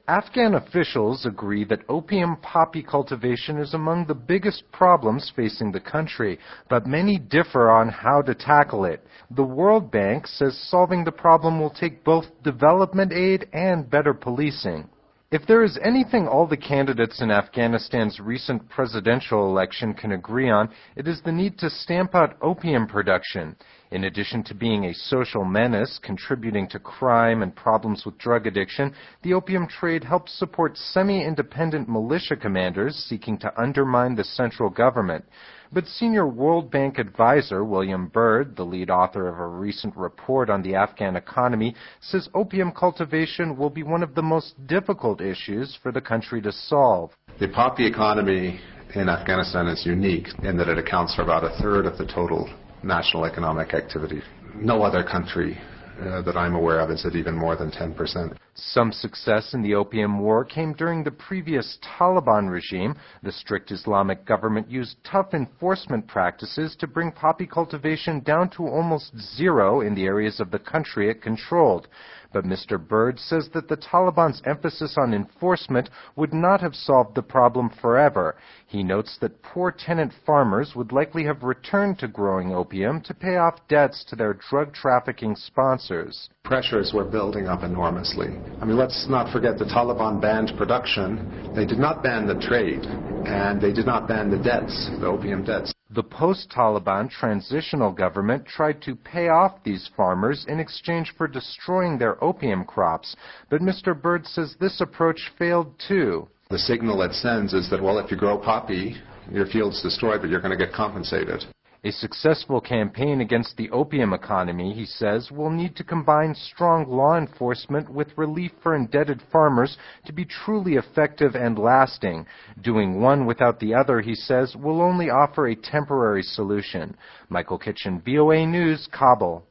Afghan officials agree that opium poppy cultivation is among the biggest problems facing the country, but many differ on how to tackle it. The World Bank says solving the problem will take both development aid and better policing. If there is anything all the candidates in Afghanistan's recent presidential election can agree on, it is the need to stamp out opium production. In addition to being a social menace, contributing to crime and problems with drug addiction, the opium trade helps support semi-independent militia commanders seeking to undermine the central government. But senior World Bank advisor William Bird, the lead author of a recent report on the Afghan economy, says opium cultivation will be one of the most difficult issues for the country to solve. The poppy economy in Afghanistan is unique in that it accounts for about a third of the total national economic activity. No other country that I'm aware of is at even more than 10%. Some success in the opium war came during the previous Taliban regime. The strict Islamic government used tough enforcement practices to bring poppy cultivation down to almost zero in the areas of the country it controlled. But Mr. Bird says that the Taliban's emphasis on enforcement would not have solved the problem forever. He notes that poor tenant farmers would likely have returned to growing opium to pay off debts to their drug trafficking sponsors. Pressures were building up enormously. I mean, let's not forget the Taliban banned production. They did not ban the trade, and they did not ban the debts, the opium debts. The post-Taliban transitional government tried to pay off these farmers in exchange for destroying their opium crops, but Mr. Bird says this approach failed too. The signal it sends is that, well, if you grow poppy, your field's destroyed, but you're going to get compensated. A successful campaign against the opium economy, he says, will need to combine strong law enforcement with relief for indebted farmers to be truly effective and lasting. Doing one without the other, he says, will only offer a temporary solution. Michael Kitchen, VOA News, Kabul.